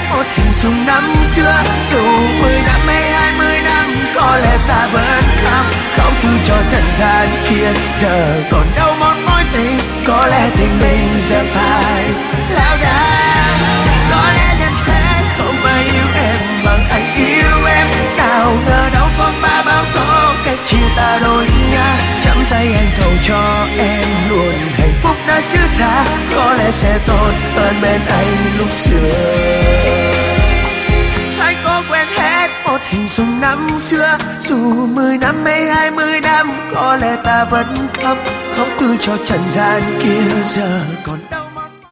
một hình dung năm xưa. Dù 10 năm hay 20 năm, có lẽ ta vẫn khóc từ cho trần gian kia. Giờ còn đâu một mối tình, có lẽ tình mình giờ phải lao đao. Có lẽ nhân thế không phải yêu em bằng anh yêu em. Nào ngờ đâu phong ba bão tố, cách chia ta đôi ngã. Chắm tay anh thầu cho em luôn hạnh phúc đã chứ xa. Có lẽ sẽ tốt hơn bên anh lúc xưa. Anh có quen hết một hình dung năm xưa. Dù 10 năm hay 20 năm, có lẽ ta vẫn khóc từ cho trần gian kia. Giờ còn